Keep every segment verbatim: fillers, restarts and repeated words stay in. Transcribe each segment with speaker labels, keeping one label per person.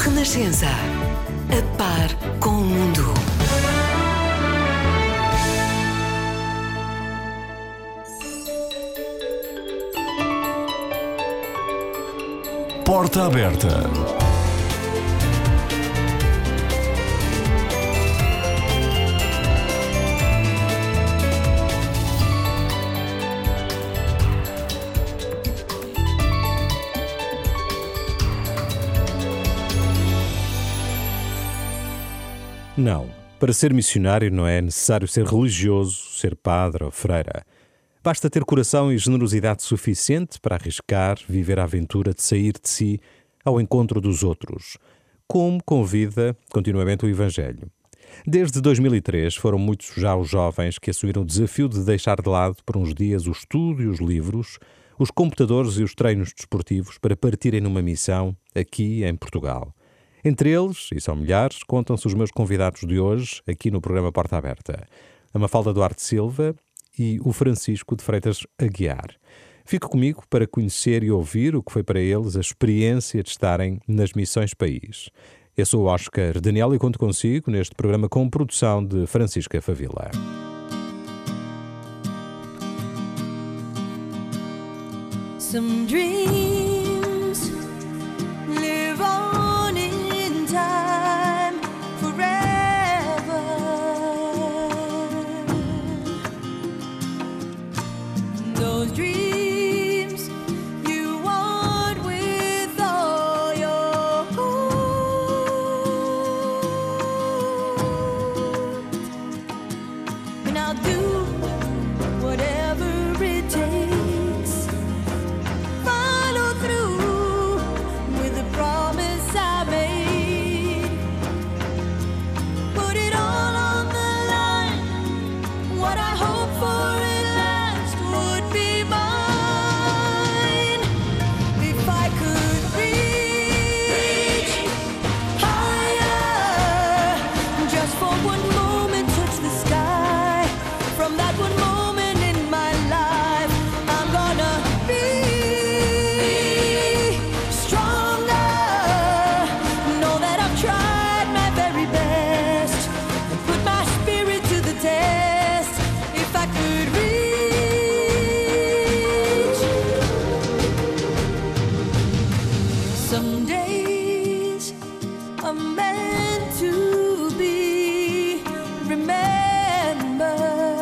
Speaker 1: Renascença. A par com o mundo.
Speaker 2: Porta aberta.
Speaker 3: Não, para ser missionário não é necessário ser religioso, ser padre ou freira. Basta ter coração e generosidade suficiente para arriscar, viver a aventura de sair de si ao encontro dos outros, como convida continuamente o Evangelho. Desde dois mil e três foram muitos já os jovens que assumiram o desafio de deixar de lado por uns dias o estudo e os livros, os computadores e os treinos desportivos para partirem numa missão aqui em Portugal. Entre eles, e são milhares, contam-se os meus convidados de hoje, aqui no programa Porta Aberta. A Mafalda Duarte Silva e o Francisco de Freitas Aguiar. Fique comigo para conhecer e ouvir o que foi para eles a experiência de estarem nas missões país. Eu sou o Oscar Daniel e conto consigo neste programa com produção de Francisca Favila.
Speaker 4: Some dreams live on in time forever. Those dreams you want with all your heart, and I'll do whatever it takes. Follow through with the promise I made. Put it all on the line. What I hope for at last would be mine. If I could reach higher, just for one moment touch the sky. From that one moment in my life, I'm gonna be stronger. Know that I've tried my very best and put my spirit to the test. If I could reach, some days are meant to be remembered.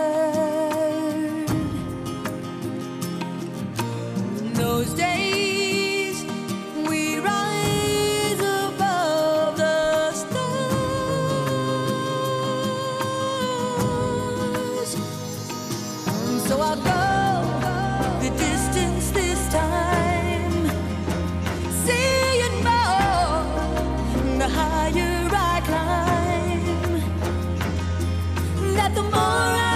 Speaker 4: Those days we rise above the stars. So I'll go the distance this time, seeing more the higher I climb. That the more I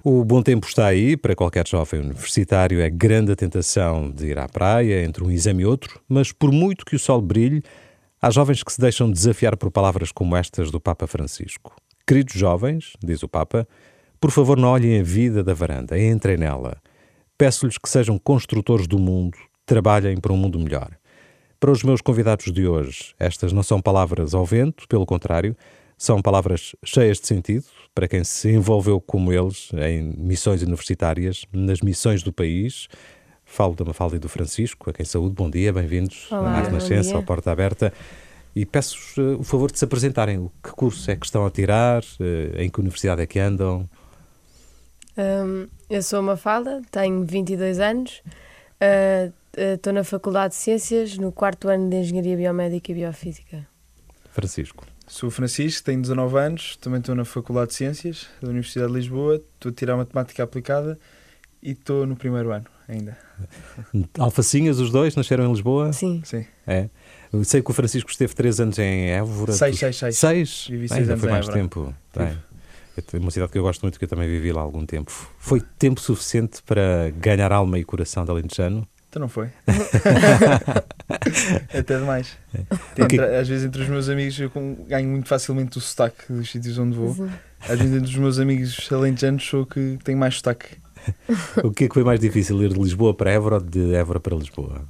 Speaker 3: O bom tempo está aí, para qualquer jovem universitário é grande a tentação de ir à praia entre um exame e outro, mas por muito que o sol brilhe, há jovens que se deixam desafiar por palavras como estas do Papa Francisco. Queridos jovens, diz o Papa, por favor não olhem a vida da varanda, entrem nela. Peço-lhes que sejam construtores do mundo, trabalhem para um mundo melhor. Para os meus convidados de hoje, estas não são palavras ao vento, pelo contrário, são palavras cheias de sentido para quem se envolveu como eles em missões universitárias, nas missões do país. Falo da Mafalda e do Francisco, a quem saúde. Bom dia, bem-vindos
Speaker 2: Olá,
Speaker 3: à Renascença, ao Porta Aberta. E peço-vos uh, o favor de se apresentarem. O que curso é que estão a tirar? Uh, em que universidade é que andam?
Speaker 2: Um, eu sou a Mafalda, tenho vinte e dois anos, estou uh, uh, na Faculdade de Ciências, no quarto ano de Engenharia Biomédica e Biofísica.
Speaker 3: Francisco.
Speaker 5: Sou o Francisco, tenho dezanove anos, também estou na Faculdade de Ciências da Universidade de Lisboa, estou a tirar Matemática Aplicada e estou no primeiro ano ainda.
Speaker 3: Alfacinhas, os dois, nasceram em Lisboa?
Speaker 2: Sim.
Speaker 5: Sim.
Speaker 3: É. Eu sei que o Francisco esteve três anos em Évora.
Speaker 5: Seis,
Speaker 3: Tu-
Speaker 5: seis, seis.
Speaker 3: Seis?
Speaker 5: Vivi
Speaker 3: Bem,
Speaker 5: seis
Speaker 3: ainda
Speaker 5: anos
Speaker 3: foi
Speaker 5: em
Speaker 3: mais
Speaker 5: Évora.
Speaker 3: tempo. Bem, é uma cidade que eu gosto muito, que eu também vivi lá há algum tempo. Foi tempo suficiente para ganhar alma e coração de alentejano?
Speaker 5: Então não foi? Até demais.
Speaker 3: O que-
Speaker 5: Entre- às vezes entre os meus amigos eu com- ganho muito facilmente o sotaque dos sítios onde vou.
Speaker 2: Sim.
Speaker 5: Às vezes entre os meus amigos alentejanos sou que tenho mais sotaque.
Speaker 3: O que é que foi mais difícil, ir de Lisboa para Évora ou de Évora para Lisboa?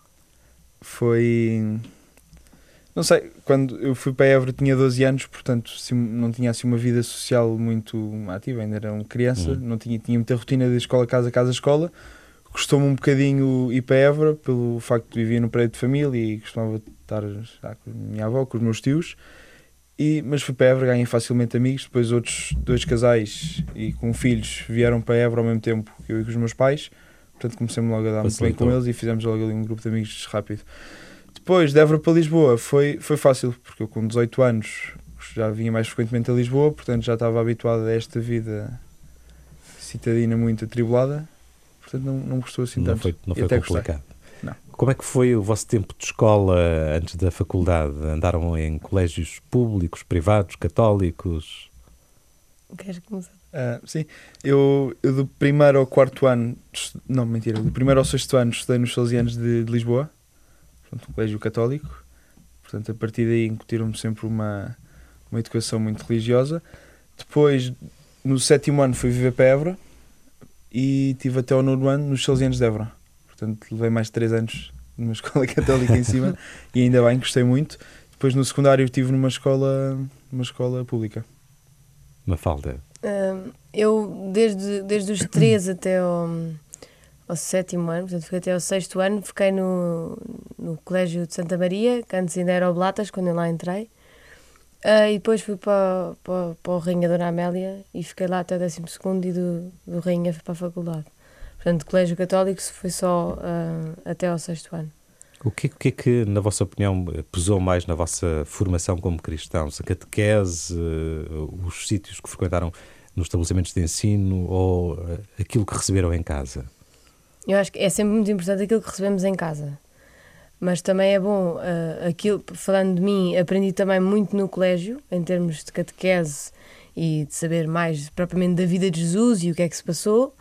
Speaker 5: Foi... Não sei, quando eu fui para Évora tinha doze anos, portanto sim, não tinha assim uma vida social muito ativa, ainda era uma criança,
Speaker 3: Uhum.
Speaker 5: não tinha, tinha muita rotina de escola, casa, casa, escola. Custou-me um bocadinho ir para Évora, pelo facto de vivia no prédio de família e costumava estar já com a minha avó, com os meus tios. E, mas fui para Évora, ganhei facilmente amigos. Depois outros dois casais e com filhos vieram para Évora ao mesmo tempo que eu e com os meus pais. Portanto comecei-me logo a dar muito bem
Speaker 3: Facilitou.
Speaker 5: com eles e fizemos logo ali um grupo de amigos rápido. Depois de Évora para Lisboa foi, foi fácil, porque eu com dezoito anos já vinha mais frequentemente a Lisboa, portanto já estava habituado a esta vida citadina muito atribulada. Portanto não, não gostou assim
Speaker 3: Não
Speaker 5: tanto.
Speaker 3: foi, não
Speaker 5: E
Speaker 3: foi
Speaker 5: até gostei.
Speaker 3: complicado.
Speaker 5: Não.
Speaker 3: Como é que foi o vosso tempo de escola antes da faculdade? Andaram em colégios públicos, privados, católicos?
Speaker 2: Queres começar?
Speaker 5: Ah, sim, eu, eu do primeiro ao quarto ano, estu- não, mentira, do primeiro ao sexto ano estudei nos Salesianos de, de Lisboa, portanto, um colégio católico. Portanto, a partir daí incutiram-me sempre uma, uma educação muito religiosa. Depois, no sétimo ano, fui viver para Évora e tive até ao nono ano nos Salesianos de Évora. Portanto, levei mais de três anos numa escola católica em cima e ainda bem, gostei muito. Depois, no secundário, estive numa escola, numa escola pública.
Speaker 3: Mafalda.
Speaker 2: Um, eu, desde, desde os treze até ao, ao sétimo ano, portanto, fiquei até ao sexto ano, fiquei no, no Colégio de Santa Maria, que antes ainda era Oblatas, quando eu lá entrei. Ah, e depois fui para, para, para o Rainha Dona Amélia e fiquei lá até o décimo segundo e do, do Rainha fui para a faculdade. Portanto, Colégio Católico foi só ah, até ao sexto ano.
Speaker 3: O que, o que é que, na vossa opinião, pesou mais na vossa formação como cristãos? A catequese, eh, os sítios que frequentaram nos estabelecimentos de ensino ou eh, aquilo que receberam em casa?
Speaker 2: Eu acho que é sempre muito importante aquilo que recebemos em casa. Mas também é bom, uh, aquilo, falando de mim, aprendi também muito no colégio, em termos de catequese e de saber mais propriamente da vida de Jesus e o que é que se passou.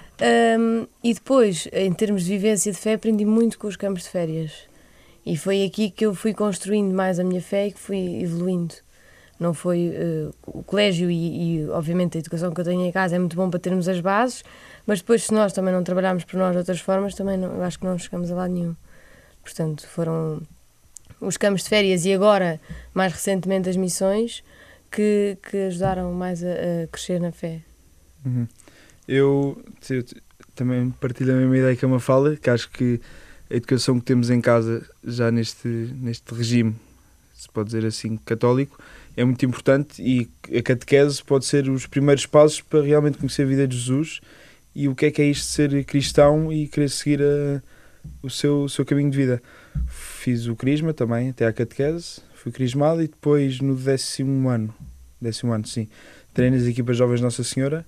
Speaker 2: Um, e depois, em termos de vivência de fé, aprendi muito com os campos de férias. E foi aqui que eu fui construindo mais a minha fé e que fui evoluindo. Não foi uh, o colégio e, e, obviamente, a educação que eu tenho em casa é muito bom para termos as bases, mas depois, se nós também não trabalharmos por nós de outras formas, também não, eu acho que não chegamos a lado nenhum. Portanto, foram os campos de férias e agora, mais recentemente, as missões que, que ajudaram mais a, a crescer na fé.
Speaker 5: Uhum. Eu, eu t- também partilho a mesma ideia que a Mafalda, que acho que a educação que temos em casa, já neste, neste regime, se pode dizer assim, católico, é muito importante e a catequese pode ser os primeiros passos para realmente conhecer a vida de Jesus e o que é que é isto de ser cristão e querer seguir a, o, seu, o seu caminho de vida. Fiz o crisma também, até à catequese, fui crismado e depois no décimo ano, décimo ano, sim, treino nas equipas jovens de Nossa Senhora,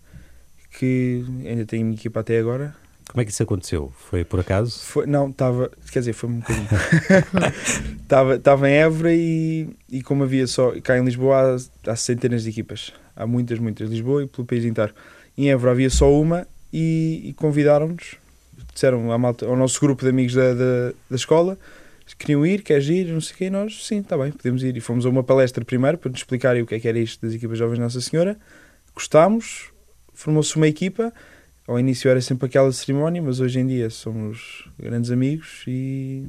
Speaker 5: que ainda tenho minha equipa até agora.
Speaker 3: Como é que isso aconteceu? Foi por acaso?
Speaker 5: Foi, não, estava, quer dizer, foi um bocadinho. Estava estava em Évora e, e como havia só, cá em Lisboa há, há centenas de equipas. Há muitas, muitas, Lisboa e pelo país inteiro. em Évora havia só uma e, e convidaram-nos, disseram à malta, ao nosso grupo de amigos da, da, da escola, queriam ir, queres ir, não sei o quê, e nós, sim, está bem, podemos ir. E fomos a uma palestra primeiro para nos explicarem o que é que era isto das equipas jovens Nossa Senhora, gostámos, formou-se uma equipa. Ao início era sempre aquela cerimónia, mas hoje em dia somos grandes amigos e...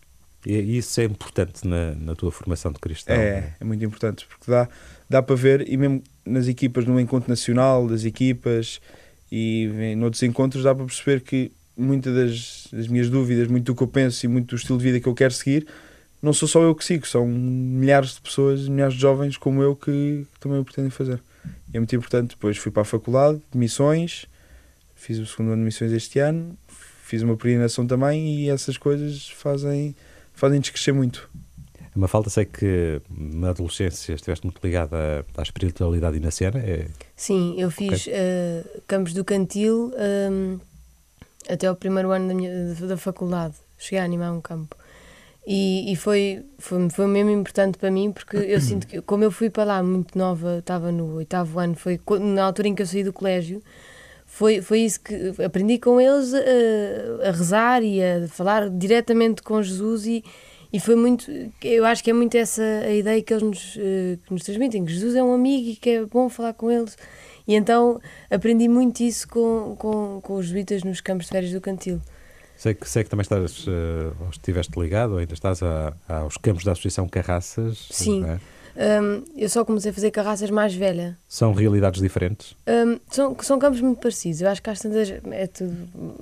Speaker 3: E isso é importante na, na tua formação de cristão.
Speaker 5: É, é muito importante, porque dá, dá para ver, e mesmo nas equipas, no encontro nacional das equipas e em noutros encontros, dá para perceber que muitas das, das minhas dúvidas, muito do que eu penso e muito do estilo de vida que eu quero seguir, não sou só eu que sigo, são milhares de pessoas, milhares de jovens como eu que, que também o pretendem fazer. E é muito importante. Depois fui para a faculdade de missões, fiz o segundo ano de missões este ano, fiz uma peregrinação também e essas coisas fazem, fazem-nos crescer muito.
Speaker 3: A Mafalda, sei que na adolescência estiveste muito ligada à espiritualidade inaciana. É...
Speaker 2: Sim, eu fiz
Speaker 3: Okay.
Speaker 2: uh, Campos do Cantil um, até ao primeiro ano da, minha, da faculdade. Cheguei a animar um campo. E, e foi, foi, foi mesmo importante para mim, porque eu sinto que, como eu fui para lá muito nova, estava no oitavo ano, foi co- na altura em que eu saí do colégio, foi, foi isso que aprendi com eles a, a rezar e a falar diretamente com Jesus e, e foi muito, eu acho que é muito essa a ideia que eles nos, eh, que nos transmitem, que Jesus é um amigo e que é bom falar com eles. E então aprendi muito isso com, com, com os jesuítas nos campos de férias do Cantil.
Speaker 3: Sei que, sei que também estás, uh, ou estiveste ligado, ou ainda estás a, aos campos da Associação Carraças.
Speaker 2: Sim.
Speaker 3: Não é?
Speaker 2: Um, eu só comecei a fazer carraças mais velha.
Speaker 3: São realidades diferentes?
Speaker 2: Um, são, são campos muito parecidos. Eu acho que às tantas é tudo.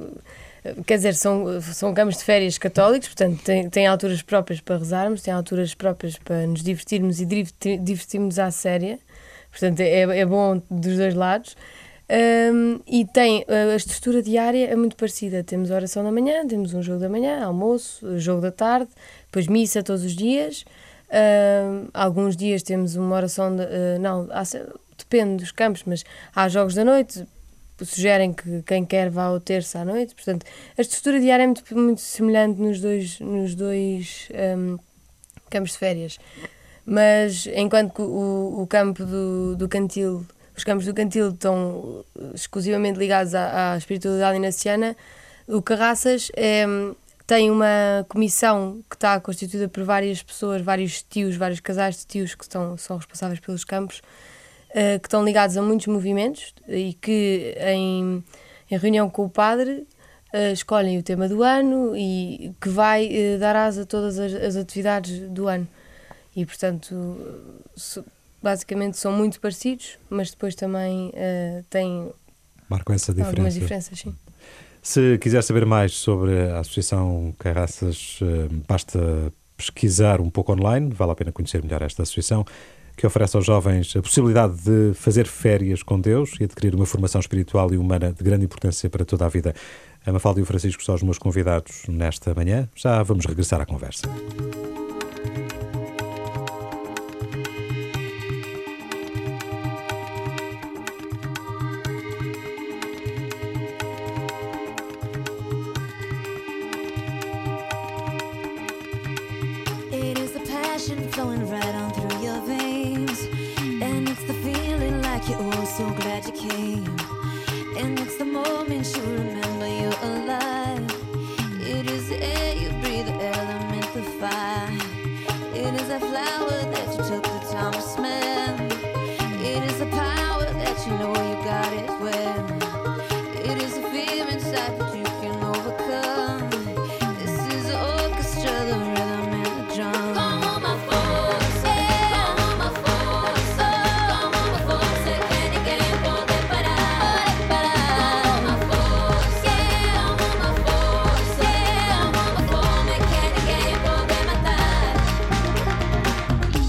Speaker 2: Quer dizer, são, são campos de férias católicos, portanto, têm, têm alturas próprias para rezarmos, têm alturas próprias para nos divertirmos e diverti- divertirmos à séria. Portanto, é, é bom dos dois lados. Um, e tem a estrutura diária é muito parecida. Temos a oração da manhã, temos um jogo da manhã, almoço, jogo da tarde, depois missa todos os dias. Um, alguns dias temos uma oração de, uh, não, há, depende dos campos, mas há jogos da noite, sugerem que quem quer vá ao terço à noite. Portanto, a estrutura diária é muito, muito semelhante nos dois, nos dois um, campos de férias. Mas enquanto que o, o campo do, do Cantil, os campos do Cantil estão exclusivamente ligados à, à espiritualidade inaciana, o Carraças é, tem uma comissão que está constituída por várias pessoas, vários tios, vários casais de tios que estão, são responsáveis pelos campos, uh, que estão ligados a muitos movimentos e que em, em reunião com o padre uh, escolhem o tema do ano e que vai uh, dar asa a todas as, as atividades do ano. E, portanto, so, basicamente são muito parecidos, mas depois também uh, têm
Speaker 3: Marcam essa diferença.
Speaker 2: algumas diferenças, sim.
Speaker 3: Se quiser saber mais sobre a Associação Carraças, eh, basta pesquisar um pouco online, vale a pena conhecer melhor esta associação, que oferece aos jovens a possibilidade de fazer férias com Deus e adquirir uma formação espiritual e humana de grande importância para toda a vida. A Mafalda e o Francisco são os meus convidados nesta manhã. Já vamos regressar à conversa.
Speaker 4: It is the passion flowing right on through your veins. And it's the feeling like you're oh so glad you came. And it's the moment you remember you're alive. It is the air you breathe, the element, the fire. It is that flower that you took the time to smell. It is the power that you know you got it well. It is the fear inside that you can overcome. This is the orchestra, the rhythm and the drum. Como uma força, como uma força, como uma força que ninguém pode parar, parar. Como uma força, como uma força, como uma fome que ninguém pode matar.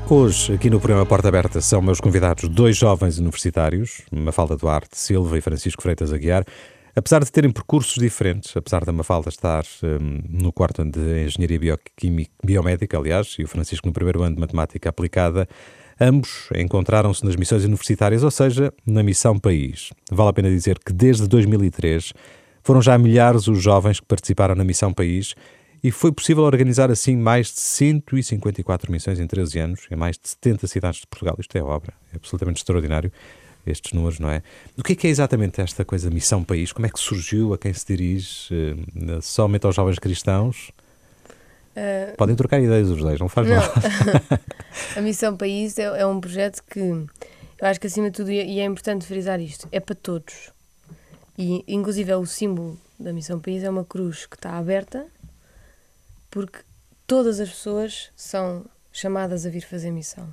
Speaker 3: Hoje, aqui no programa Porta Aberta, são meus convidados dois jovens universitários, Mafalda Duarte Silva e Francisco Freitas Aguiar. Apesar de terem percursos diferentes, apesar da Mafalda estar um, no quarto ano de Engenharia Bioquímica, Biomédica, aliás, e o Francisco no primeiro ano de Matemática Aplicada, ambos encontraram-se nas missões universitárias, ou seja, na Missão País. Vale a pena dizer que desde dois mil e três foram já milhares os jovens que participaram na Missão País e foi possível organizar assim mais de cento e cinquenta e quatro missões em treze anos, em mais de setenta cidades de Portugal. Isto é obra, é absolutamente extraordinário, estes números, não é? O que é que é exatamente esta coisa Missão País? Como é que surgiu? A quem se dirige? Uh, somente aos jovens cristãos? Uh, Podem trocar ideias os dois, não faz mal.
Speaker 2: A Missão País é, é um projeto que eu acho que acima de tudo, e é importante frisar isto, é para todos. E inclusive é o símbolo da Missão País, é uma cruz que está aberta, porque todas as pessoas são chamadas a vir fazer missão.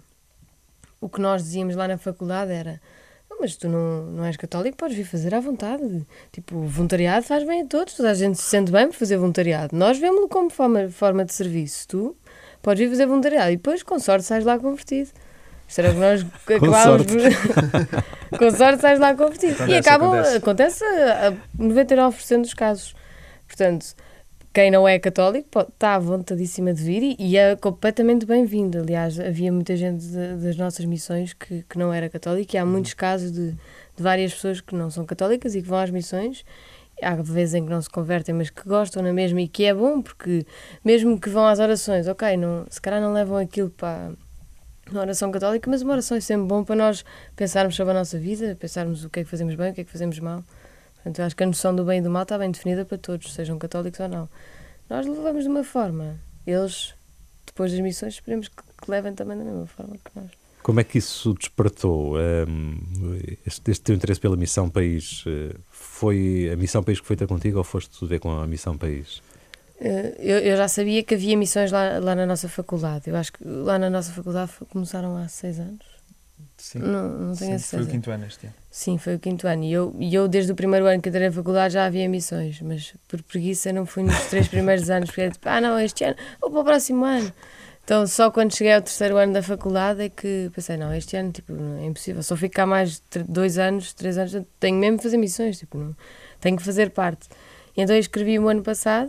Speaker 2: O que nós dizíamos lá na faculdade era: mas tu não, não és católico, podes vir fazer à vontade. Tipo, o voluntariado faz bem a todos, toda a gente se sente bem por fazer voluntariado. Nós vemos-lo como forma, forma de serviço. Tu podes vir fazer voluntariado e depois, com sorte, sais lá convertido. Isto era o que nós acabávamos por... com sorte sais lá convertido. Acontece, e acabam, acontece, acontece a noventa e nove por cento dos casos. Portanto, quem não é católico pode, está à vontadíssima de vir e, e é completamente bem-vindo. Aliás, havia muita gente de, das nossas missões que, que não era católica e há muitos casos de, de várias pessoas que não são católicas e que vão às missões. Há vezes em que não se convertem, mas que gostam na mesma e que é bom, porque mesmo que vão às orações, ok, não, se calhar não levam aquilo para uma oração católica, mas uma oração é sempre bom para nós pensarmos sobre a nossa vida, pensarmos o que é que fazemos bem, o que é que fazemos mal. Portanto, eu acho que a noção do bem e do mal está bem definida para todos, sejam católicos ou não. Nós levamos de uma forma. Eles, depois das missões, esperemos que, que levem também da mesma forma que nós.
Speaker 3: Como é que isso despertou? Um, este, este teu interesse pela Missão País, foi a Missão País que foi ter contigo ou foste tu ver com a Missão País?
Speaker 2: Eu, eu já sabia que havia missões lá, lá na nossa faculdade. Eu acho que lá na nossa faculdade começaram há seis anos.
Speaker 5: Sim,
Speaker 2: não, não tenho a
Speaker 5: Sim foi o quinto ano este ano.
Speaker 2: Sim, foi o quinto ano. E eu, e eu desde o primeiro ano que entrei na faculdade, já havia missões, mas por preguiça não fui nos três primeiros anos, porque era tipo, ah não, este ano, ou para o próximo ano. Então só quando cheguei ao terceiro ano da faculdade é que pensei, não, este ano tipo, é impossível, só fico cá mais de dois anos, três anos, tenho mesmo de fazer missões, tipo, não, tenho que fazer parte. E então eu escrevi o ano passado,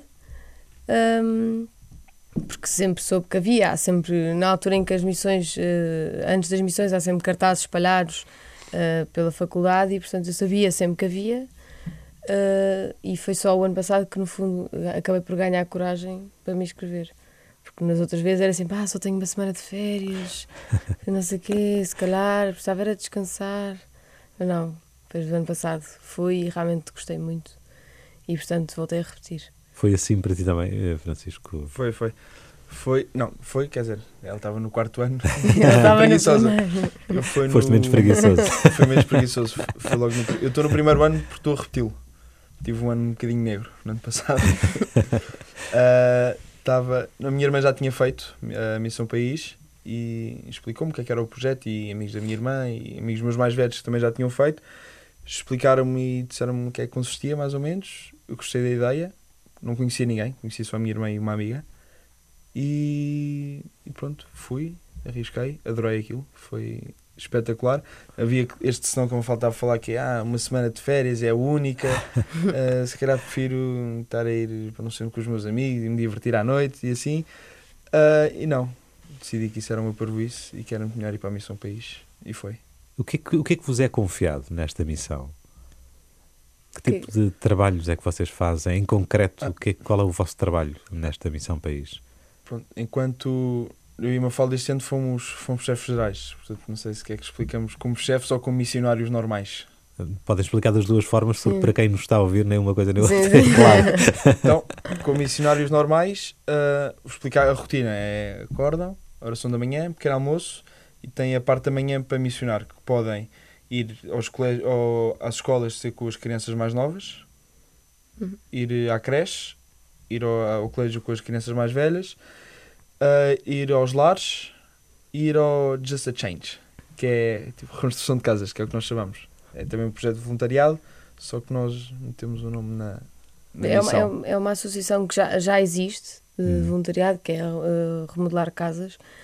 Speaker 2: hum, porque sempre soube que havia, há sempre, na altura em que as missões, uh, antes das missões, há sempre cartazes espalhados uh, pela faculdade e, portanto, eu sabia sempre que havia uh, e foi só o ano passado que, no fundo, acabei por ganhar coragem para me inscrever. Porque nas outras vezes era sempre, ah, só tenho uma semana de férias, não sei o quê, se calhar, precisava era descansar. Mas não, depois do ano passado fui e realmente gostei muito e, portanto, voltei a repetir.
Speaker 3: Foi assim para ti também, Francisco?
Speaker 5: Foi, foi. Foi, não, foi, quer dizer, ela estava no quarto ano.
Speaker 2: Ela estava
Speaker 5: preguiçosa.
Speaker 2: no
Speaker 5: Foi
Speaker 3: Foste
Speaker 5: no...
Speaker 3: menos preguiçoso.
Speaker 5: Foi menos preguiçoso. Foi logo no... Eu estou no primeiro ano porque estou a repeti-lo. Tive um ano um bocadinho negro no ano passado. uh, estava... A minha irmã já tinha feito a Missão País e explicou-me o que é que era o projeto e amigos da minha irmã e amigos meus mais velhos que também já tinham feito. Explicaram-me e disseram-me o que é que consistia, mais ou menos. Eu gostei da ideia. Não conhecia ninguém, conhecia só a minha irmã e uma amiga e, e pronto, fui, arrisquei, adorei aquilo, foi espetacular. Havia este senão que me faltava falar que é ah, uma semana de férias, é a única, uh, se calhar prefiro estar a ir para não ser com os meus amigos e me divertir à noite e assim, uh, e não, decidi que isso era uma parvoíce e que era melhor ir para a Missão País e foi.
Speaker 3: O que é que, o que, é que vos é confiado nesta missão? Que tipo de trabalhos é que vocês fazem? Em concreto, ah. o que é, qual é o vosso trabalho nesta Missão País?
Speaker 5: Pronto, enquanto eu e Mafalda este ano fomos, fomos chefes gerais, portanto não sei se quer que explicamos como chefes ou como missionários normais.
Speaker 3: Podem explicar das duas formas, porque
Speaker 2: sim.
Speaker 3: Para quem nos está a ouvir nem uma coisa nem outra,
Speaker 2: sim, sim.
Speaker 3: Claro.
Speaker 5: Então, como missionários normais, uh, vou explicar a rotina. É acordam, oração da manhã, pequeno almoço, e tem a parte da manhã para missionar, que podem ir aos colegi- ou às escolas ser com as crianças mais novas,
Speaker 2: uhum.
Speaker 5: ir à creche, ir ao, ao colégio com as crianças mais velhas, uh, ir aos lares, ir ao Just a Change, que é tipo reconstrução de casas, que é o que nós chamamos. É também um projeto de voluntariado, só que nós metemos o nome na, na
Speaker 2: é, uma, é,
Speaker 5: missão.
Speaker 2: uma, é uma associação que já, já existe de
Speaker 3: hum.
Speaker 2: voluntariado, que é uh, remodelar casas.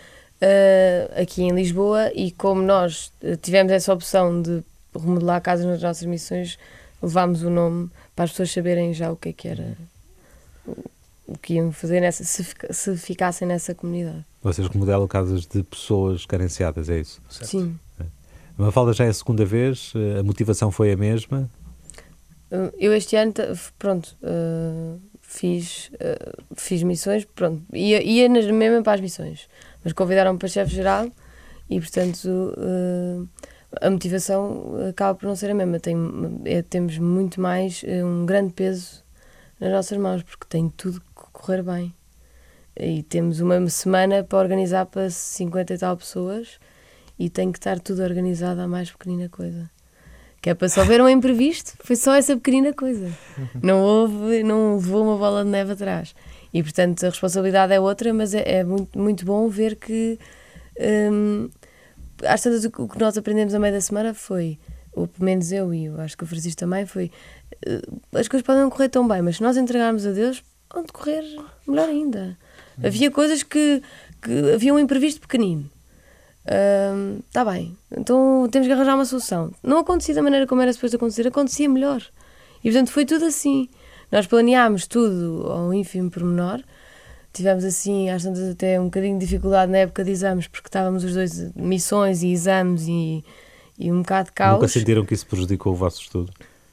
Speaker 2: uh, aqui em Lisboa, e como nós uh, tivemos essa opção de remodelar casas nas nossas missões, levámos o nome para as pessoas saberem já o que é que era, o, o que iam fazer nessa, se, fica- se ficassem nessa comunidade.
Speaker 3: Vocês remodelam casas de pessoas carenciadas, é isso?
Speaker 5: Certo.
Speaker 2: Sim.
Speaker 3: Mafalda já é a segunda vez, a motivação foi a mesma.
Speaker 2: Uh, Eu este ano, ta- f- pronto, uh, fiz, uh, fiz missões, pronto, ia, ia nas, mesmo para as missões, mas convidaram-me para chefe-geral e, portanto, uh, a motivação acaba por não ser a mesma. Tem, é, temos muito mais, uh, um grande peso nas nossas mãos, porque tem tudo que correr bem. E temos uma semana para organizar para cinquenta e tal pessoas e tem que estar tudo organizado à mais pequenina coisa. Que é para só ver um imprevisto, foi só essa pequenina coisa. Não houve, não levou uma bola de neve atrás. E, portanto, a responsabilidade é outra, mas é, é muito, muito bom ver que, hum, às tantas, o que o que nós aprendemos a meio da semana foi, ou pelo menos eu e eu acho que o Francisco também, foi, eh, as coisas podem não correr tão bem, mas se nós entregarmos a Deus, vão decorrer melhor ainda. Havia coisas que, que havia um imprevisto pequenino. Está bem, então temos que arranjar uma solução. Não acontecia da maneira como era suposto acontecer, acontecia melhor. E portanto foi tudo assim. Nós planeámos tudo ao ínfimo pormenor. Tivemos assim, às tantas, até um bocadinho de dificuldade na época de exames, porque estávamos os dois de missões e exames e, e um bocado de caos.
Speaker 3: Nunca sentiram que isso prejudicou o vosso estudo?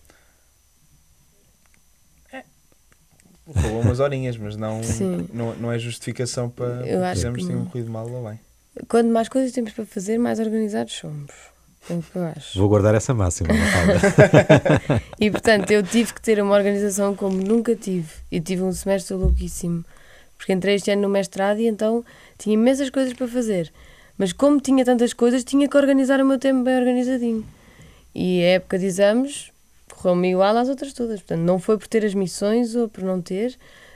Speaker 5: Rolou umas horinhas, mas não,
Speaker 2: Sim.
Speaker 5: não, não é justificação para
Speaker 2: Eu acho
Speaker 5: fizermos
Speaker 2: que
Speaker 5: tenham
Speaker 2: não.
Speaker 5: corrido mal ou bem.
Speaker 2: Quando mais coisas temos para fazer, mais organizados somos. É o que eu acho.
Speaker 3: Vou guardar essa máxima, Mafalda.
Speaker 2: E portanto eu tive que ter uma organização como nunca tive. Eu tive um semestre louquíssimo, porque entrei este ano no mestrado e então tinha imensas coisas para fazer, mas como tinha tantas coisas, tinha que organizar o meu tempo bem organizadinho. E a época de exames correu-me igual às outras todas, portanto não foi por ter as missões ou por não ter,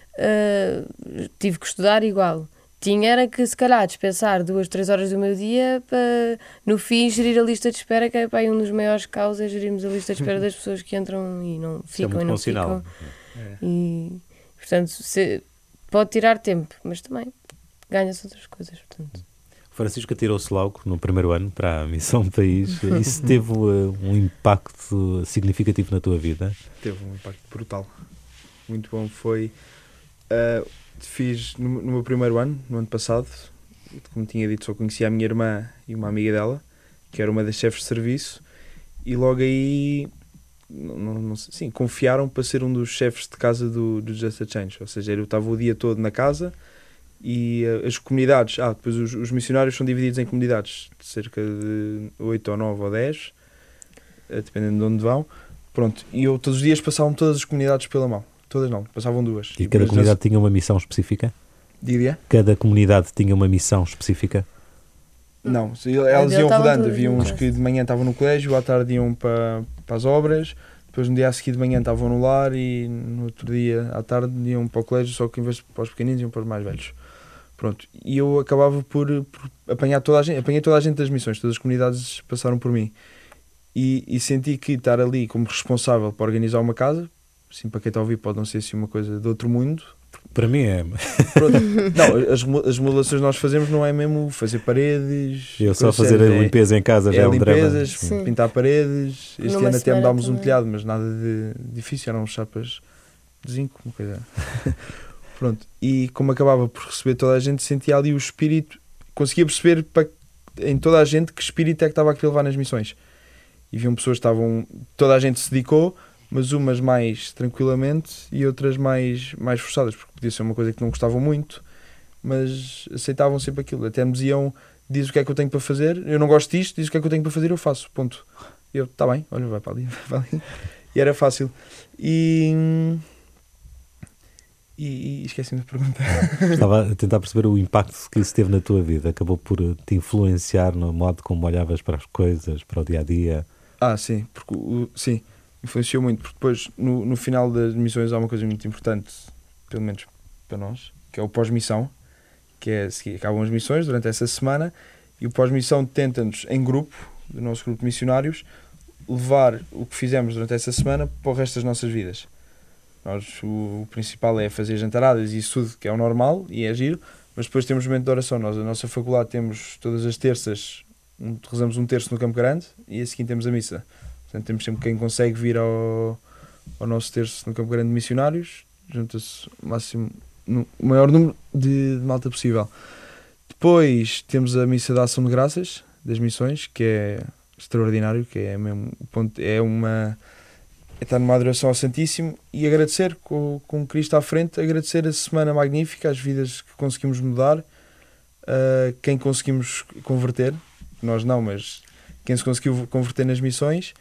Speaker 2: uh, tive que estudar igual. Tinha era que, se calhar, dispensar duas, três horas do meu dia para, no fim, gerir a lista de espera, que é pá, um dos maiores causas é gerirmos a lista de espera das pessoas que entram e não
Speaker 3: Isso é
Speaker 2: ficam
Speaker 3: muito
Speaker 2: e não
Speaker 3: bom sinal.
Speaker 2: ficam.
Speaker 5: É.
Speaker 2: E, portanto, se, pode tirar tempo, mas também ganha-se outras coisas. Portanto.
Speaker 3: Francisco tirou-se logo no primeiro ano para a Missão País. Isso teve uh, um impacto significativo na tua vida?
Speaker 5: Teve um impacto brutal. Muito bom. Foi. Uh, fiz no, no meu primeiro ano, no ano passado, como tinha dito, só conhecia a minha irmã e uma amiga dela, que era uma das chefes de serviço, e logo aí não, não, não sei, sim, confiaram para ser um dos chefes de casa do, do Just a Change. Ou seja, eu estava o dia todo na casa e uh, as comunidades, ah, depois os, os missionários são divididos em comunidades, de cerca de oito ou nove ou dez, uh, dependendo de onde vão. Pronto, e eu todos os dias passavam todas as comunidades pela mão. Todas não, passavam duas.
Speaker 3: E cada
Speaker 5: Mas
Speaker 3: comunidade tinha uma missão específica?
Speaker 5: Diria?
Speaker 3: Cada comunidade tinha uma missão específica?
Speaker 5: Não, se-
Speaker 2: A
Speaker 5: elas
Speaker 2: dele
Speaker 5: iam
Speaker 2: estavam
Speaker 5: rodando.
Speaker 2: todas
Speaker 5: Havia
Speaker 2: no
Speaker 5: uns
Speaker 2: colégio.
Speaker 5: que de manhã estavam no colégio, à tarde iam para, para as obras, depois no dia a seguir de manhã estavam no lar e no outro dia à tarde iam para o colégio, só que em vez de para os pequeninos iam para os mais velhos. Pronto, e eu acabava por, por apanhar toda a gente, apanhei toda a gente das missões, todas as comunidades passaram por mim. E, e senti que estar ali como responsável para organizar uma casa, assim, para quem está a ouvir pode não ser assim uma coisa de outro mundo.
Speaker 3: Para mim é.
Speaker 5: Pronto. Não, as, remo- as remodelações que nós fazemos não é mesmo fazer paredes.
Speaker 3: Eu só
Speaker 5: coisa
Speaker 3: fazer
Speaker 5: séria,
Speaker 3: a limpeza em casa já
Speaker 5: é,
Speaker 3: é
Speaker 5: é
Speaker 3: um drama.
Speaker 5: limpezas,
Speaker 2: Sim.
Speaker 5: pintar paredes. Este
Speaker 2: Numa
Speaker 5: ano até
Speaker 2: semana
Speaker 5: mudámos um
Speaker 2: também.
Speaker 5: telhado, mas nada de difícil, eram chapas de zinco, uma coisa. Pronto. E como acabava por receber toda a gente, sentia ali o espírito, conseguia perceber para, em toda a gente que espírito é que estava a querer levar nas missões. E viam pessoas que estavam, toda a gente se dedicou, mas umas mais tranquilamente e outras mais, mais forçadas, porque podia ser uma coisa que não gostavam muito, mas aceitavam sempre aquilo. Até me diziam, diz o que é que eu tenho para fazer, eu não gosto disto, diz o que é que eu tenho para fazer, eu faço, ponto. E eu, está bem, olha, vai para ali, vai para ali. E era fácil. E, e, e esqueci-me de perguntar.
Speaker 3: Estava a tentar perceber o impacto que isso teve na tua vida. Acabou por te influenciar no modo como olhavas para as coisas, para o dia-a-dia.
Speaker 5: Ah, sim, porque o, sim, influenciou muito, porque depois no, no final das missões há uma coisa muito importante, pelo menos para nós, que é o pós-missão, que é seguir, acabam as missões durante essa semana e o pós-missão tenta-nos em grupo, do nosso grupo de missionários, levar o que fizemos durante essa semana para o resto das nossas vidas. Nós, o, o principal é fazer jantaradas e isso tudo, que é o normal e é giro, mas depois temos momento de oração. Nós, a nossa faculdade, temos todas as terças, um, rezamos um terço no Campo Grande e a seguinte temos a missa. Portanto, temos sempre quem consegue vir ao, ao nosso terço no Campo Grande de Missionários, junta-se o máximo, no, o maior número de, de malta possível. Depois temos a missa da Ação de Graças, das missões, que é extraordinário, que é mesmo o ponto, é uma... é estar numa adoração ao Santíssimo e agradecer com, com Cristo à frente, agradecer a semana magnífica, as vidas que conseguimos mudar, uh, quem conseguimos converter, nós não, mas quem se conseguiu converter nas missões,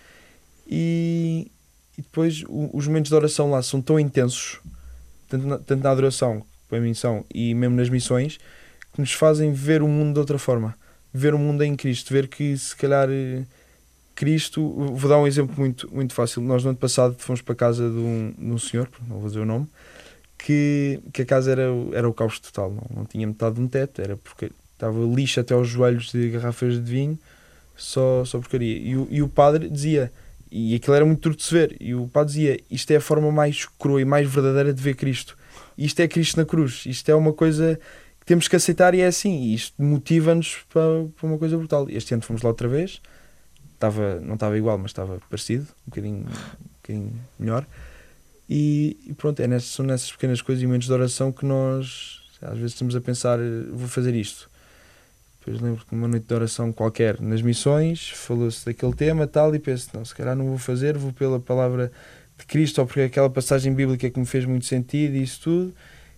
Speaker 5: e, e depois o, os momentos de oração lá são tão intensos, tanto na, tanto na adoração, para a missão, e mesmo nas missões, que nos fazem ver o mundo de outra forma, ver o mundo em Cristo, ver que se calhar Cristo, vou dar um exemplo muito, muito fácil. Nós no ano passado fomos para a casa de um, de um senhor, não vou dizer o nome, que, que a casa era, era o caos total, não, não tinha metade de um teto, era porque estava lixo até aos joelhos de garrafas de vinho, só, só porcaria. E o, e o padre dizia, e aquilo era muito duro de se ver, e o padre dizia, isto é a forma mais crua e mais verdadeira de ver Cristo. Isto é Cristo na cruz, isto é uma coisa que temos que aceitar e é assim, e isto motiva-nos para, para uma coisa brutal. Este ano fomos lá outra vez, estava, não estava igual, mas estava parecido, um bocadinho, um bocadinho melhor, e, e pronto, é nessas, são nessas pequenas coisas e momentos de oração que nós às vezes estamos a pensar, vou fazer isto. Depois lembro que numa noite de oração qualquer nas missões falou-se daquele tema tal, e penso, não, se calhar não vou fazer, vou pela palavra de Cristo, ou porque é aquela passagem bíblica que me fez muito sentido e isso tudo,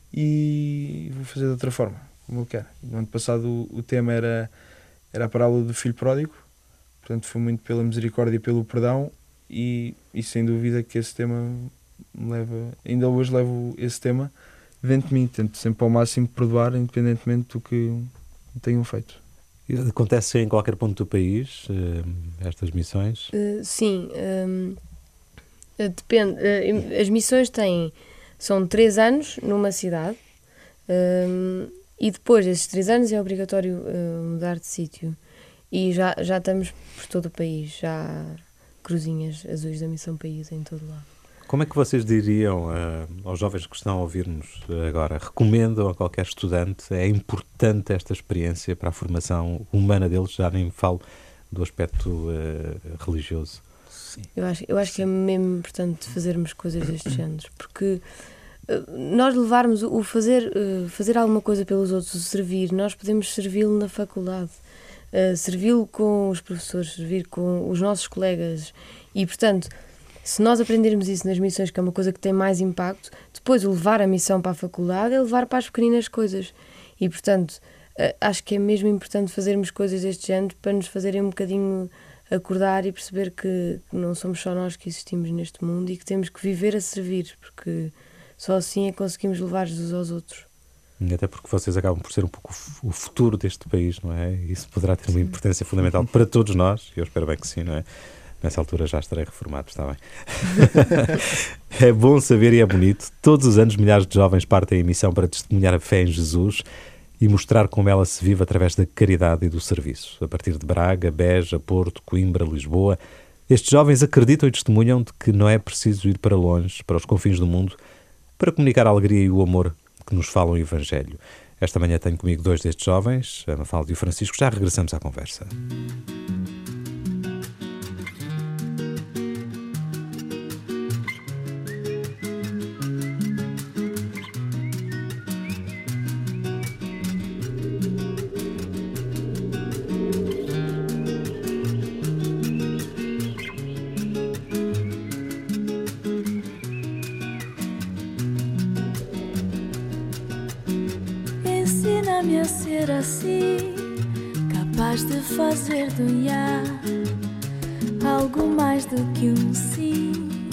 Speaker 5: e vou fazer de outra forma, como eu quero. No ano passado o, o tema era, era a parábola do filho pródigo, portanto foi muito pela misericórdia e pelo perdão, e, e sem dúvida que esse tema me leva, ainda hoje levo esse tema dentro de mim, tento sempre ao máximo perdoar, independentemente do que tenham feito.
Speaker 3: Acontece em qualquer ponto do país, estas missões?
Speaker 2: Uh, sim, um, depende. Uh, as missões têm, são três anos numa cidade, um, e depois desses três anos é obrigatório uh, mudar de sítio. E já, já estamos por todo o país, já há cruzinhas azuis da Missão País em todo lado.
Speaker 3: Como é que vocês diriam uh, aos jovens que estão a ouvir-nos agora? Recomendam a qualquer estudante? É importante esta experiência para a formação humana deles? Já nem falo do aspecto uh, religioso.
Speaker 5: Sim.
Speaker 2: Eu acho, eu acho que é mesmo importante fazermos coisas destes géneros, porque uh, nós levarmos o fazer, uh, fazer alguma coisa pelos outros, o servir, nós podemos servi-lo na faculdade, uh, servi-lo com os professores, servir com os nossos colegas, e portanto, se nós aprendermos isso nas missões, que é uma coisa que tem mais impacto, depois o levar a missão para a faculdade é levar para as pequeninas coisas. E, portanto, acho que é mesmo importante fazermos coisas deste género para nos fazerem um bocadinho acordar e perceber que não somos só nós que existimos neste mundo e que temos que viver a servir, porque só assim é que conseguimos levar Jesus aos outros.
Speaker 3: E até porque vocês acabam por ser um pouco o futuro deste país, não é? Isso poderá ter uma importância fundamental para todos nós, eu espero bem que sim, não é? Nessa altura já estarei reformado, está bem. É bom saber e é bonito. Todos os anos milhares de jovens partem em missão para testemunhar a fé em Jesus e mostrar como ela se vive através da caridade e do serviço. A partir de Braga, Beja, Porto, Coimbra, Lisboa, estes jovens acreditam e testemunham de que não é preciso ir para longe, para os confins do mundo, para comunicar a alegria e o amor que nos falam o Evangelho. Esta manhã tenho comigo dois destes jovens, a Mafalda e o Francisco. Já regressamos à conversa.
Speaker 4: Ensina-me a ser assim, capaz de fazer do ya algo mais do que um sim.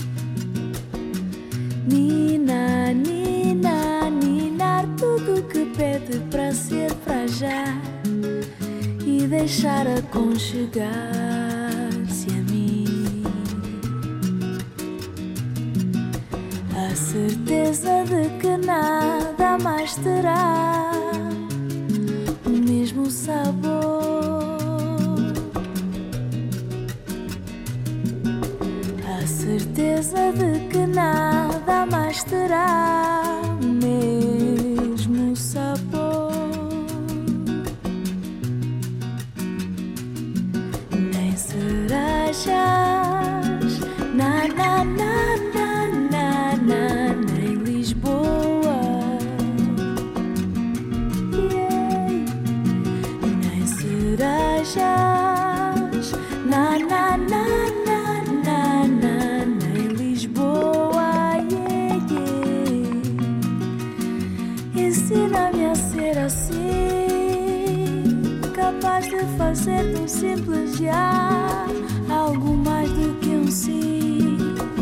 Speaker 4: Nina, nina, ninar tudo que pede para ser para já e deixar aconchegar-se a mim. A certeza de que nada mais terá o mesmo sabor. A certeza de que nada mais terá o mesmo sabor. cerejas, na, na, na, na, na, na, em Lisboa. Yeah. Nem cerejas, na, na, na, na, na, na, em Lisboa. Yeah, yeah. Ensina-me a ser assim, capaz de fazer do simples já algo mais do que um sim.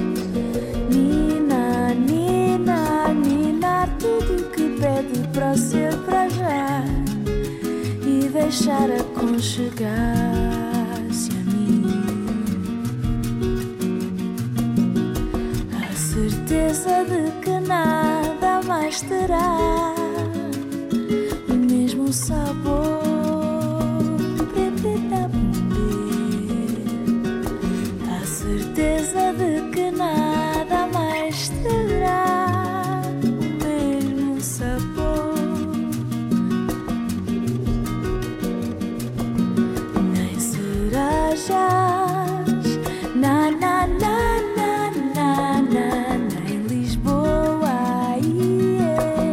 Speaker 4: Nina, Nina, Nina, tudo que pede para ser para já e deixar aconchegar-se a mim. A certeza de que nada mais terá o mesmo sabor. A certeza de que nada mais terá o mesmo sabor. Nem cerejas, na, na, na, na, na, na, em Lisboa. Yeah.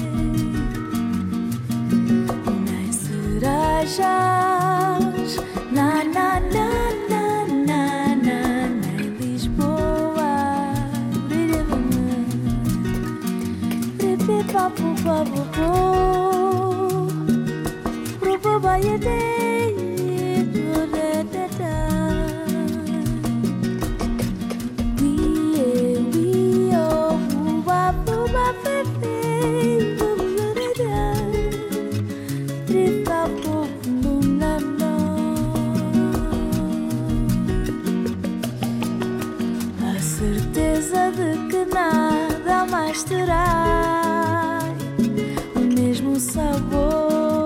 Speaker 4: Nem cerejas, na, na, na, na, na, na, em Lisboa. Papo, papo, pro, pro, baia de, do, da, da, da. We, we, oh, ba, bu, ba, fe, fe, bu, bu, da, da. Tri, papo, bu, na, na. A certeza de que nada mais terá o mesmo sabor.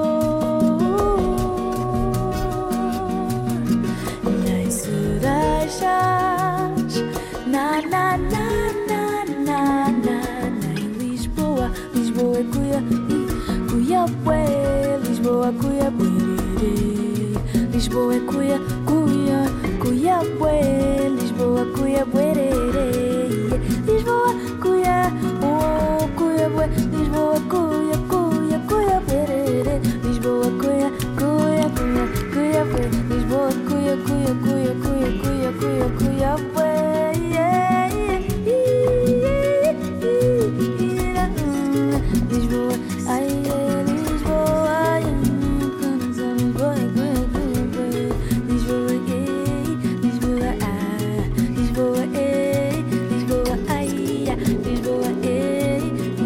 Speaker 4: Nem cerejas, na, na, na, na, na, na, em Lisboa. Lisboa, cuia, cuia, bué. Lisboa, cuia, bué. Lisboa, cuia, cuia, cuia, bué. Lisboa, cuia, bué. Lisboa, cuia, oh, cuia, bué. Lisboa, cuia, cuia, cuia, bué. Lisboa, cuia, cuia, cuia, cuia, bué. Lisboa, cuia, cuia, cuia, cuia, cuia, cuia, cuia, bué. Yeah, yeah, yeah, yeah. Lisboa, ai, é Lisboa, ai, Lisboa, Lisboa, Lisboa, ah, Lisboa, ei, Lisboa, ai, Lisboa, ei,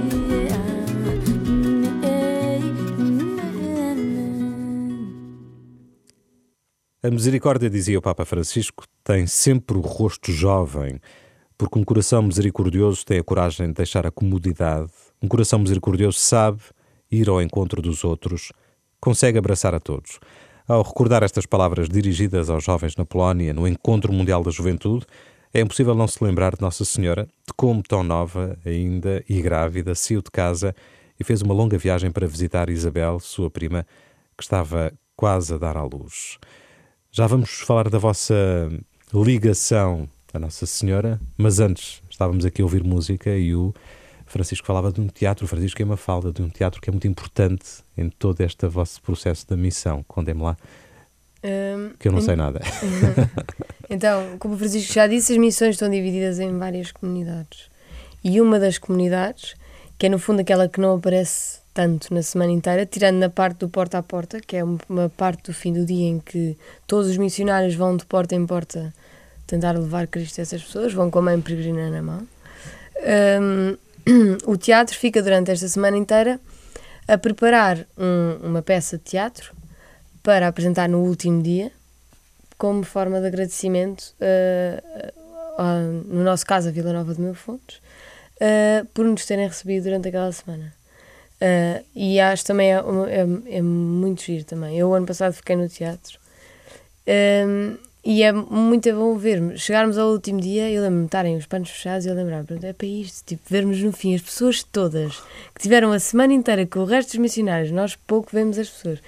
Speaker 3: A misericórdia, dizia o Papa Francisco, tem sempre o rosto jovem, porque um coração misericordioso tem a coragem de deixar a comodidade. Um coração misericordioso sabe ir ao encontro dos outros, consegue abraçar a todos. Ao recordar estas palavras dirigidas aos jovens na Polónia, no Encontro Mundial da Juventude, é impossível não se lembrar de Nossa Senhora, de como, tão nova ainda e grávida, saiu de casa e fez uma longa viagem para visitar Isabel, sua prima, que estava quase a dar à luz. Já vamos falar da vossa ligação à Nossa Senhora, mas antes estávamos aqui a ouvir música e o Francisco falava de um teatro, o Francisco é uma fala de um teatro que é muito importante em todo este vosso processo da missão. Contem-me lá,
Speaker 2: Um,
Speaker 3: que eu não
Speaker 2: em-
Speaker 3: sei nada.
Speaker 2: Então, como o Francisco já disse, as missões estão divididas em várias comunidades. E uma das comunidades, que é no fundo aquela que não aparece tanto na semana inteira, tirando na parte do porta a porta, que é um- uma parte do fim do dia em que todos os missionários vão de porta em porta tentar levar Cristo a essas pessoas, vão com a mãe peregrina na mão. Um, o teatro fica durante esta semana inteira a preparar um- uma peça de teatro para apresentar no último dia, como forma de agradecimento, uh, uh, no nosso caso a Vila Nova de Mil Fontes, uh, por nos terem recebido durante aquela semana. Uh, e acho também é, é, é muito giro também. Eu, ano passado, fiquei no teatro. Um, e é muito bom ver chegarmos ao último dia e eu lembro-me de estarem os panos fechados e eu lembrar, pronto, é para isto, tipo, vermos no fim as pessoas todas que tiveram a semana inteira com o resto dos missionários. Nós pouco vemos as pessoas,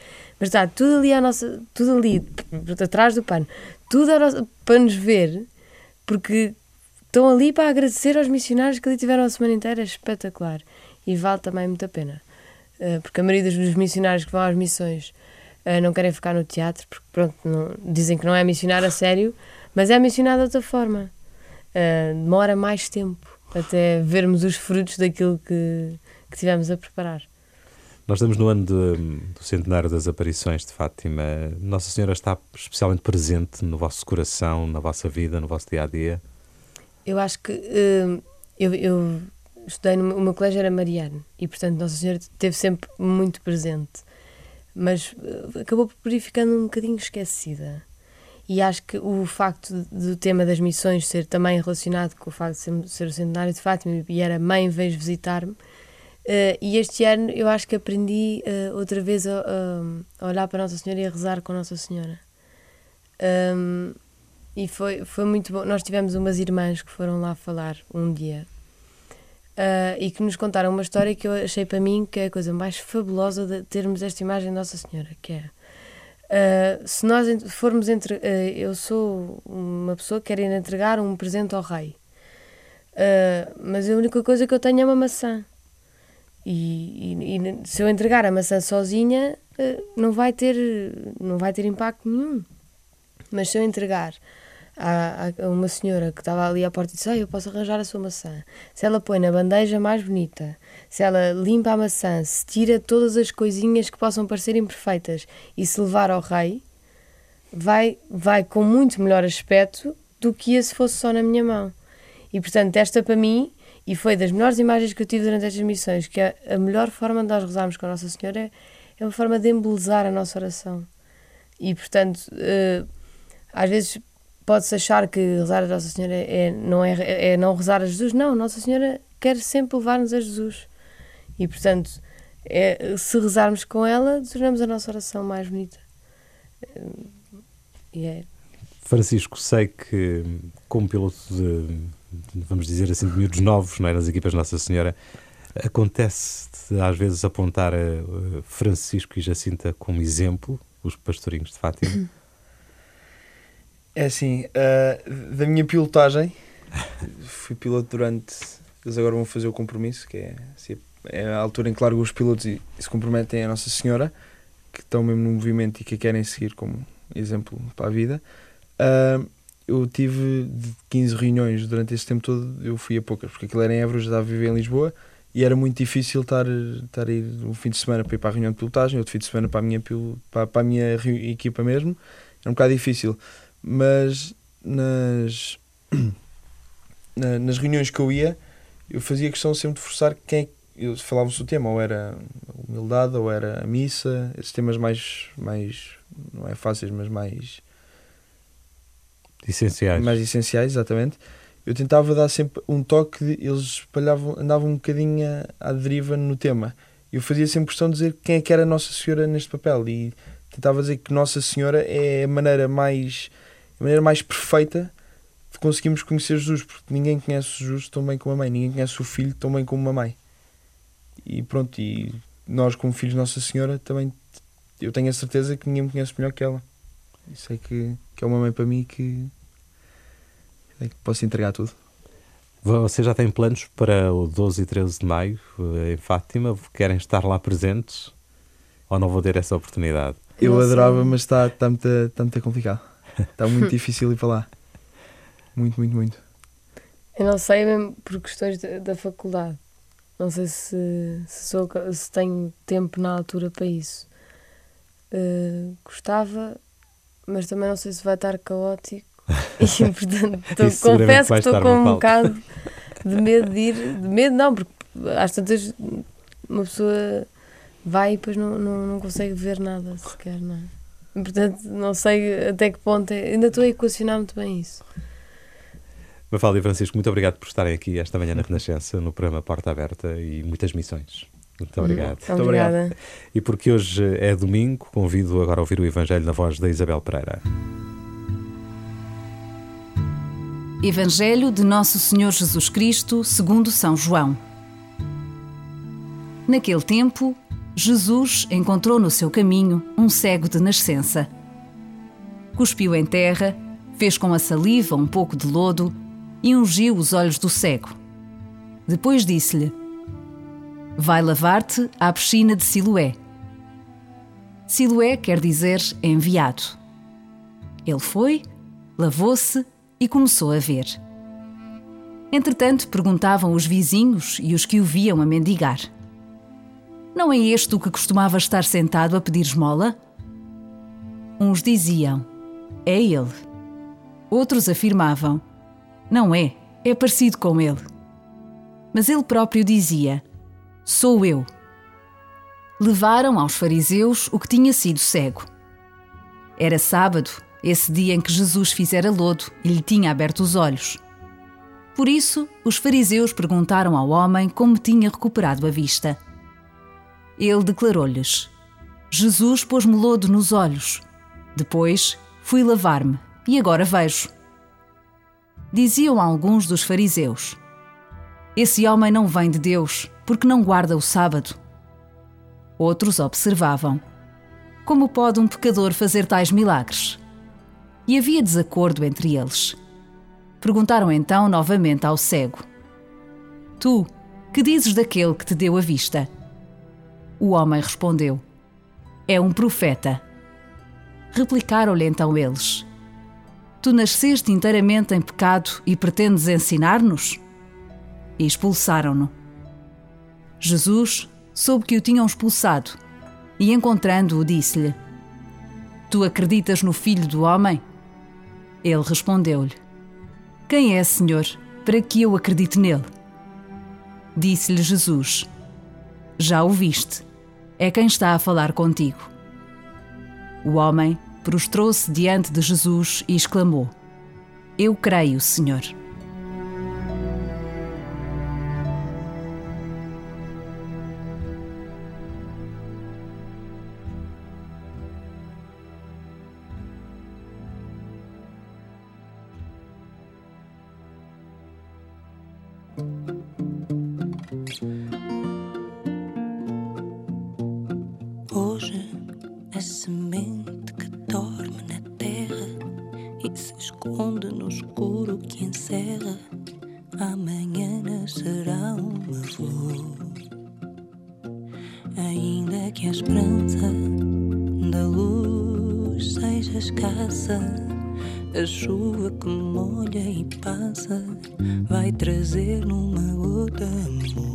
Speaker 2: Mas está tudo ali, à nossa, tudo ali, atrás do pano, tudo à nossa, para nos ver, porque estão ali para agradecer aos missionários que ali tiveram a semana inteira, é espetacular. E vale também muito a pena. Uh, porque a maioria dos missionários que vão às missões uh, não querem ficar no teatro, porque pronto, não, dizem que não é missionário a sério, mas é missionário de outra forma. Uh, demora mais tempo até vermos os frutos daquilo que, que tivemos a preparar.
Speaker 3: Nós estamos no ano de, do centenário das aparições de Fátima. Nossa Senhora está especialmente presente no vosso coração, na vossa vida, no vosso dia-a-dia?
Speaker 2: Eu acho que uh, eu, eu estudei no o meu colégio era mariano e portanto Nossa Senhora esteve sempre muito presente, mas uh, acabou por ir ficando um bocadinho esquecida. E acho que o facto do tema das missões ser também relacionado com o facto de ser, ser o centenário de Fátima e era mãe, veio visitar-me. Uh, e este ano eu acho que aprendi uh, outra vez a, a olhar para Nossa Senhora e a rezar com Nossa Senhora. Um, e foi, foi muito bom. Nós tivemos umas irmãs que foram lá falar um dia uh, e que nos contaram uma história que eu achei para mim que é a coisa mais fabulosa de termos esta imagem de Nossa Senhora, que é uh, se nós formos entre... Uh, eu sou uma pessoa que quer ir entregar um presente ao rei, uh, mas a única coisa que eu tenho é uma maçã. E, e, e se eu entregar a maçã sozinha não vai ter, não vai ter impacto nenhum. Mas se eu entregar a, a uma senhora que estava ali à porta e disse, ah, eu posso arranjar a sua maçã, se ela põe na bandeja mais bonita, se ela limpa a maçã, se tira todas as coisinhas que possam parecer imperfeitas e se levar ao rei, vai, vai com muito melhor aspecto do que ia se fosse só na minha mão. E portanto esta para mim, e foi das melhores imagens que eu tive durante estas missões, que a, a melhor forma de nós rezarmos com a Nossa Senhora é, é uma forma de embelezar a nossa oração. E, portanto, uh, às vezes pode-se achar que rezar a Nossa Senhora é, não é, é não rezar a Jesus. Não, Nossa Senhora quer sempre levar-nos a Jesus. E, portanto, é, se rezarmos com ela, tornamos a nossa oração mais bonita. Uh, e é...
Speaker 3: Francisco, sei que como piloto de, vamos dizer assim, de miúdos novos, não é, nas equipas Nossa Senhora, acontece às vezes apontar a Francisco e Jacinta como exemplo, os pastorinhos de Fátima?
Speaker 5: É assim, uh, da minha pilotagem, fui piloto durante... Eles agora vão fazer o compromisso, que é, assim, é a altura em que largam os pilotos e, e se comprometem a Nossa Senhora, que estão mesmo no movimento e que a querem seguir como exemplo para a vida. Uh, eu tive de quinze reuniões durante esse tempo todo, eu fui a poucas, porque aquilo era em Évora, eu já estava a viver em Lisboa e era muito difícil estar, estar a ir um fim de semana para ir para a reunião de pilotagem, outro fim de semana para a minha, para, para a minha equipa mesmo. Era um bocado difícil, mas nas, na, nas reuniões que eu ia, eu fazia questão sempre de forçar quem eu falava-se o tema, ou era a humildade, ou era a missa, esses temas mais, mais não é fáceis, mas mais
Speaker 3: essenciais.
Speaker 5: mais essenciais, exatamente. Eu tentava dar sempre um toque, de, eles espalhavam, andavam um bocadinho à deriva no tema. Eu fazia sempre questão de dizer quem é que era Nossa Senhora neste papel e tentava dizer que Nossa Senhora é a maneira mais, a maneira mais perfeita de conseguirmos conhecer Jesus, porque ninguém conhece Jesus tão bem como a mãe, ninguém conhece o filho tão bem como a mãe. E pronto, e nós como filhos de Nossa Senhora também, eu tenho a certeza que ninguém me conhece melhor que ela. Sei que, que é uma mãe para mim que, é que posso entregar tudo.
Speaker 3: Você já tem planos para o doze e treze de maio em Fátima? Querem estar lá presentes? Ou não vou ter essa oportunidade?
Speaker 5: Eu
Speaker 2: Não
Speaker 5: adorava,
Speaker 2: sei.
Speaker 5: mas está, está, muito, está muito complicado. Está muito difícil ir para lá. Muito, muito, muito.
Speaker 2: Eu não sei mesmo por questões da, da faculdade. Não sei se, se, sou, se tenho tempo na altura para isso. Uh, gostava, mas também não sei se vai estar caótico. E, portanto, tô,
Speaker 3: Isso seguramente
Speaker 2: confesso que
Speaker 3: vai
Speaker 2: estou
Speaker 3: estar
Speaker 2: com
Speaker 3: uma
Speaker 2: um
Speaker 3: falta.
Speaker 2: bocado de medo de ir. De medo não, porque às tantas uma pessoa vai e depois não, não, não consegue ver nada sequer, não é? E, portanto, não sei até que ponto é, ainda estou a equacionar muito bem isso.
Speaker 3: Mafalda e Francisco, muito obrigado por estarem aqui esta manhã na Renascença, no programa Porta Aberta e muitas missões. Muito obrigado.
Speaker 2: Muito obrigada.
Speaker 3: E porque hoje é domingo, convido agora a ouvir o Evangelho na voz da Isabel Pereira.
Speaker 6: Evangelho de Nosso Senhor Jesus Cristo segundo São João. Naquele tempo, Jesus encontrou no seu caminho um cego de nascença. Cuspiu em terra, fez com a saliva um pouco de lodo e ungiu os olhos do cego. Depois disse-lhe: vai lavar-te à piscina de Siloé. Siloé quer dizer enviado. Ele foi, lavou-se e começou a ver. Entretanto, perguntavam os vizinhos e os que o viam a mendigar: não é este o que costumava estar sentado a pedir esmola? Uns diziam: é ele. Outros afirmavam: não é, é parecido com ele. Mas ele próprio dizia: sou eu. Levaram aos fariseus o que tinha sido cego. Era sábado, esse dia em que Jesus fizera lodo e lhe tinha aberto os olhos. Por isso, os fariseus perguntaram ao homem como tinha recuperado a vista. Ele declarou-lhes: Jesus pôs-me lodo nos olhos. Depois, fui lavar-me e agora vejo. Diziam alguns dos fariseus: esse homem não vem de Deus, porque não guarda o sábado. Outros observavam: como pode um pecador fazer tais milagres? E havia desacordo entre eles. Perguntaram então novamente ao cego: tu, que dizes daquele que te deu a vista? O homem respondeu: é um profeta. Replicaram-lhe então eles: tu nasceste inteiramente em pecado e pretendes ensinar-nos? E expulsaram-no. Jesus soube que o tinham expulsado e, encontrando-o, disse-lhe: tu acreditas no Filho do Homem? Ele respondeu-lhe: quem é, Senhor, para que eu acredite nele? Disse-lhe Jesus: já o viste, é quem está a falar contigo. O homem prostrou-se diante de Jesus e exclamou: eu creio, Senhor.
Speaker 1: Hoje a semente que dorme na terra e se esconde no escuro que encerra, amanhã nascerá uma flor. Ainda que a esperança da luz seja escassa, a chuva que molha e passa vai trazer numa gota amor.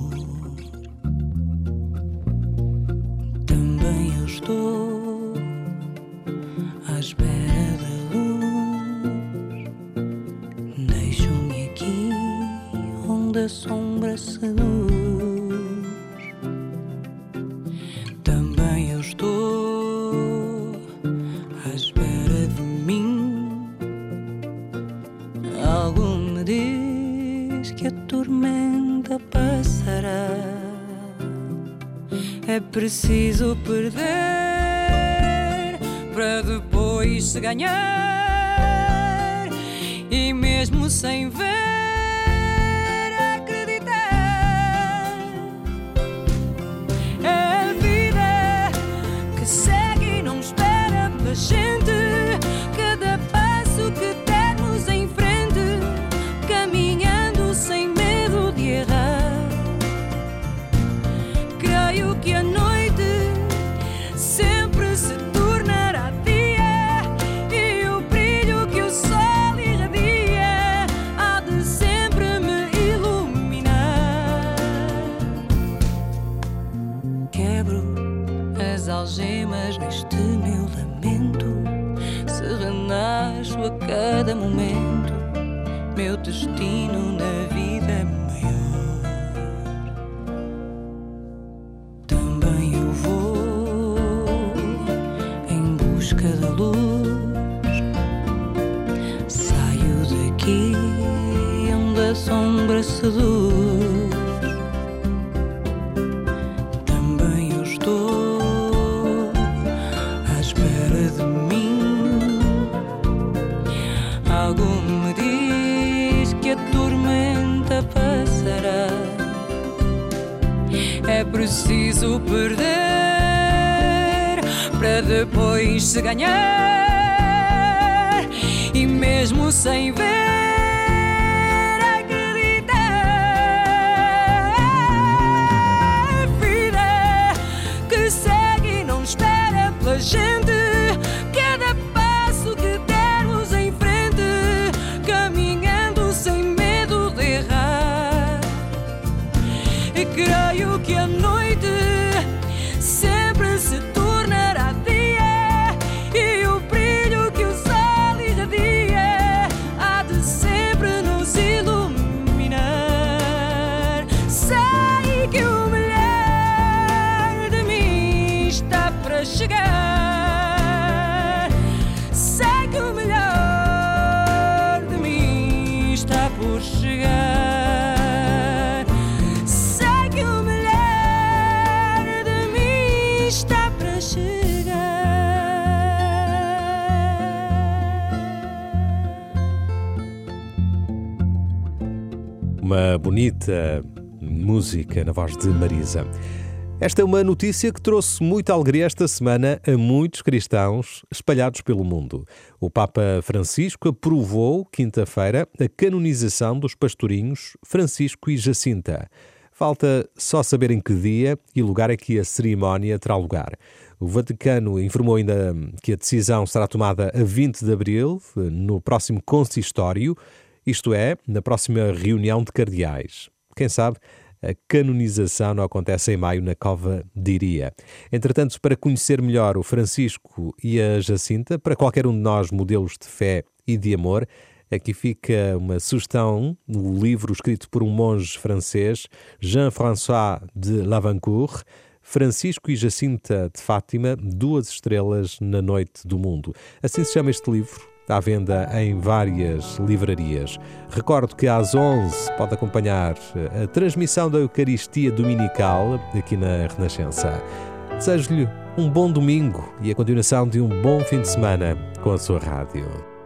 Speaker 1: Também eu estou à espera da luz. Deixo-me aqui onde a sombra seduz. Também eu estou à espera de mim. Algo me diz que a tormenta passará. É preciso perder para depois se ganhar. E mesmo sem ver, acreditar. É a vida que segue e não espera pela gente. Cada passo que dermos em frente, caminhando sem medo de errar. Creio que a noite sempre se tornará dia e o brilho que o sol irradia há de sempre me iluminar. Quebro as algemas deste meu lamento, se renasço a cada momento, meu destino na vida é maior. Também eu vou em busca da luz, saio daqui onde a sombra seduz. Também eu estou à espera de mim. Algo me diz que a tormenta passará. É preciso perder para depois se ganhar, e mesmo sem ver acreditar. A vida que segue e não espera pela gente, cada passo que dermos em frente, caminhando sem medo de errar. E creio que a noite sempre se tornará dia, e o brilho que o sol irradia há de sempre nos iluminar. Sei que o melhor de mim está para chegar. Sei que o melhor de mim está por chegar. Sei que o melhor de mim está para chegar.
Speaker 3: Uma bonita música na voz de Marisa. Esta é uma notícia que trouxe muita alegria esta semana a muitos cristãos espalhados pelo mundo. O Papa Francisco aprovou, quinta-feira, a canonização dos pastorinhos Francisco e Jacinta. Falta só saber em que dia e lugar é que a cerimónia terá lugar. O Vaticano informou ainda que a decisão será tomada a vinte de abril, no próximo consistório, isto é, na próxima reunião de cardeais. Quem sabe a canonização não acontece em maio na Cova de Iria. Entretanto, para conhecer melhor o Francisco e a Jacinta, para qualquer um de nós modelos de fé e de amor, aqui fica uma sugestão no livro escrito por um monge francês, Jean-François de Lavancourt, Francisco e Jacinta de Fátima, duas estrelas na noite do mundo. Assim se chama este livro, à venda em várias livrarias. Recordo que às onze pode acompanhar a transmissão da Eucaristia Dominical aqui na Renascença. Desejo-lhe um bom domingo e a continuação de um bom fim de semana com a sua rádio.